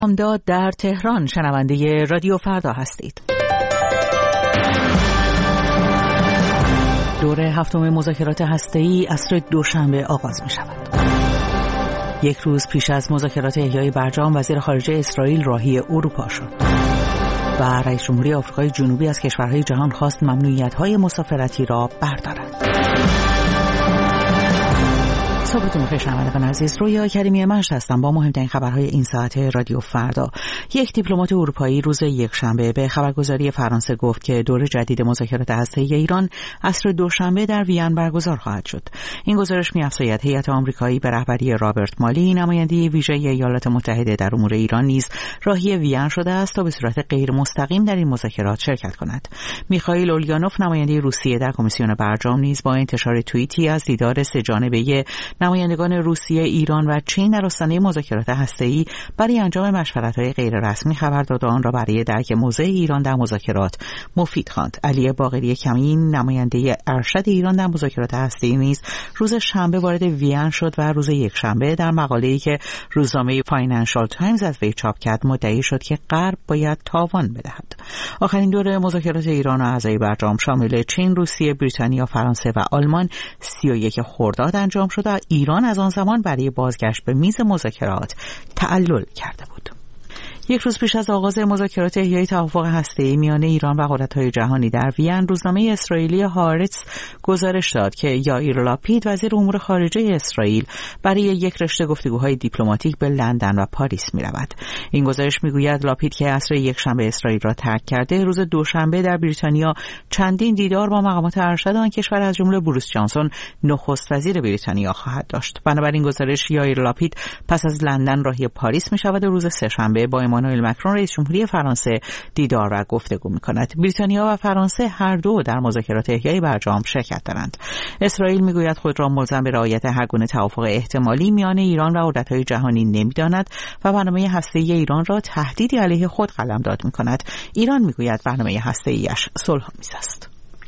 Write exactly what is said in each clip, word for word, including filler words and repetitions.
امداد در تهران شنونده رادیو فردا هستید. دوره هفتم مذاکرات هسته‌ای عصر دوشنبه آغاز می شود. یک روز پیش از مذاکرات احیای برجام وزیر خارجه اسرائیل راهی اروپا شد و رئیس جمهوری آفریقای جنوبی از کشورهای جهان خواست ممنوعیت‌های مسافرتی را بردارند. صبحتون بخیر شنوندگان عزیز، رویا کریمی مشت هستم با مهمترین خبرهای این ساعت رادیو فردا. یک دیپلمات اروپایی روز یکشنبه به خبرگزاری فرانسه گفت که دور جدید مذاکرات هسته‌ای ایران عصر دوشنبه در وین برگزار خواهد شد. این گزارش می‌افزاید هیئت آمریکایی به رهبری رابرت مالی، نماینده ویژه ایالات متحده در امور ایران، نیز راهی وین شده است تا به صورت غیر مستقیم در این مذاکرات شرکت کند. میخائیل اولگانوف، نماینده روسیه در کمیسیون برجام، نیز با انتشار توییتی از دیدار سه‌جانبه نمایندگان روسیه، ایران و چین در آستانه مذاکرات هسته‌ای برای انجام مشورت‌های غیررسمی خبر داد و آن را برای درک موضع ایران در مذاکرات مفید خواند. علی باقری کمین، نماینده ارشد ایران در مذاکرات هسته‌ای، نیز روز شنبه وارد وین شد و روز یکشنبه در مقاله‌ای که روزنامه فاینانشال تایمز از وی چاپ کرد مدعی شد که غرب باید تاوان بدهد. آخرین دور مذاکرات ایران و اعضای برجام شامل چین، روسیه، بریتانیا، فرانسه و آلمان سی و یک خرداد انجام شد و ایران از آن زمان برای بازگشت به میز مذاکرات تعلل کرده بود. یک روز پیش از آغاز مذاکرات احیای توافق هسته‌ای میان ایران و قدرت‌های جهانی در وین، روزنامه اسرائیلی هارتز گزارش داد که یائیر لاپید، وزیر امور خارجه اسرائیل، برای یک رشته گفتگوهای دیپلماتیک به لندن و پاریس می‌رود. این گزارش می‌گوید لاپید که عصر یکشنبه اسرائیل را ترک کرده، روز دوشنبه در بریتانیا چندین دیدار با مقامات ارشد آن کشور از جمله بوریس جانسون، نخست وزیر بریتانیا، خواهد داشت. بنابراین گزارش یائیر لاپید پس از لندن راهی پاریس می‌شود و روز سه‌شنبه با امانوئل مکرون، رئیس جمهوری فرانسه، دیدار و گفتگو می‌کند. بریتانیا و فرانسه هر دو در مذاکرات احیای برجام شرکت دارند. اسرائیل می‌گوید خود را ملزم به رعایت هر گونه توافق احتمالی میان ایران و قدرت‌های جهانی نمی‌داند و برنامه هسته‌ای ایران را تهدیدی علیه خود قلمداد می‌کند. ایران می‌گوید برنامه هسته‌ایش صلح‌آمیز است.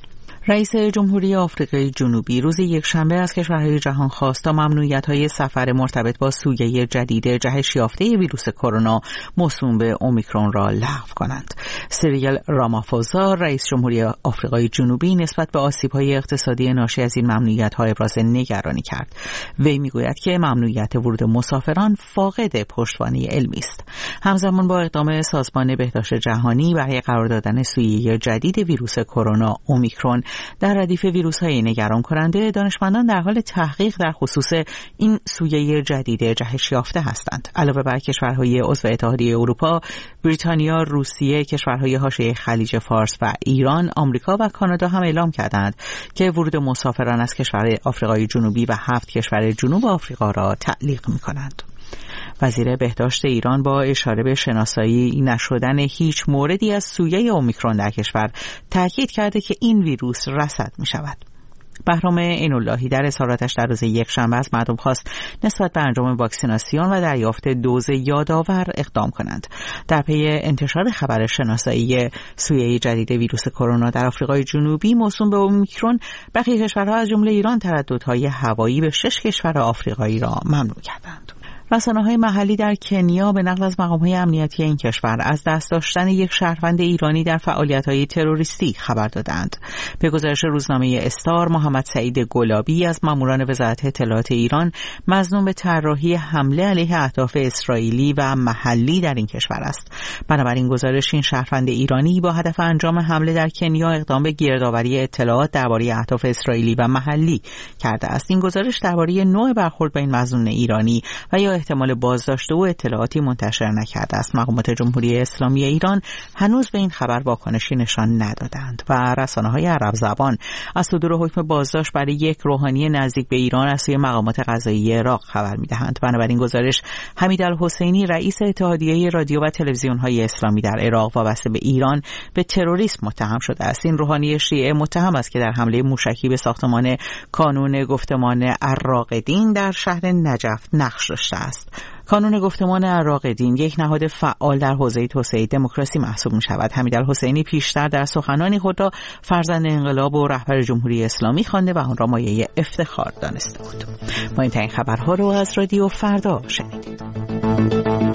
رئیس جمهوری آفریقای جنوبی روز یکشنبه از کشورهای جهان خواست تا ممنوعیت‌های سفر مرتبط با سویه جدید جهش یافته ویروس کرونا موسوم به اومیکرون را لغو کنند. سیریل رامافوزا، رئیس جمهوری آفریقای جنوبی، نسبت به آسیب‌های اقتصادی ناشی از این ممنوعیت‌ها ابراز نگرانی کرد. وی می‌گوید که ممنوعیت ورود مسافران فاقد پشتوانه علمی است. همزمان با اقدام سازمان بهداشت جهانی برای قرار دادن سویه جدید ویروس کرونا اومیکرون در ردیف ویروس‌های نگران کننده، دانشمندان در حال تحقیق در خصوص این سویه جدید جهش یافته هستند. علاوه بر کشورهای عضو اتحادیه اروپا، بریتانیا، روسیه، کشورهای حاشیه خلیج فارس و ایران، آمریکا و کانادا هم اعلام کردند که ورود مسافران از کشور آفریقای جنوبی و هفت کشور جنوب آفریقا را تعلیق می‌کنند. وزیر بهداشت ایران با اشاره به شناسایی نشدن هیچ موردی از سویه اومیکرون در کشور تاکید کرده که این ویروس رصد می شود. بهرام عین‌اللهی در اظهاراتش در روز یکشنبه از مردم خواست نسبت به انجام واکسیناسیون و دریافت دوز یادآور اقدام کنند. در پی انتشار خبر شناسایی سویه جدید ویروس کرونا در آفریقای جنوبی موسوم به اومیکرون، برخی کشورها از جمله ایران ترددهای هوایی به شش کشور آفریقایی را ممنوع کردند. رسانه‌های محلی در کنیا به نقل از مقام‌های امنیتی این کشور از دست داشتن یک شهروند ایرانی در فعالیت‌های تروریستی خبر دادند. به گزارش روزنامه استار، محمد سعید گلابی از ماموران وزارت اطلاعات ایران مظنون به طراحی حمله علیه اهداف اسرائیلی و محلی در این کشور است. بنابراین گزارش این شهروند ایرانی با هدف انجام حمله در کنیا اقدام به گردآوری اطلاعات درباره اهداف اسرائیلی و محلی کرده است. این گزارش درباره نوع برخورد با این مظنون ایرانی و یا احتمال بازداشت او اطلاعاتی منتشر نکرده است. مقامات جمهوری اسلامی ایران هنوز به این خبر واکنشی نشان ندادند و رسانه‌های عرب زبان از صدور حکم بازداشت برای یک روحانی نزدیک به ایران از سوی مقامات قضایی عراق خبر می‌دهند. بنابراین گزارش حمیدالحسینی، رئیس اتحادیه رادیو و تلویزیون‌های اسلامی در عراق وابسته به ایران، به تروریسم متهم شده است. این روحانی شیعه متهم است که در حمله موشکی به ساختمان کانون گفتمان عراقدین در شهر نجف نقش داشته است. کانون گفتمان عراقدین یک نهاد فعال در حوزه توسعه دموکراسی محسوب می‌شود. حمیدالحسینی پیشتر در سخنانی خود را فرزند انقلاب و رهبر جمهوری اسلامی خوانده و آن را مایه افتخار دانسته بود. ما این ترین خبرها رو از رادیو فردا شنیدید.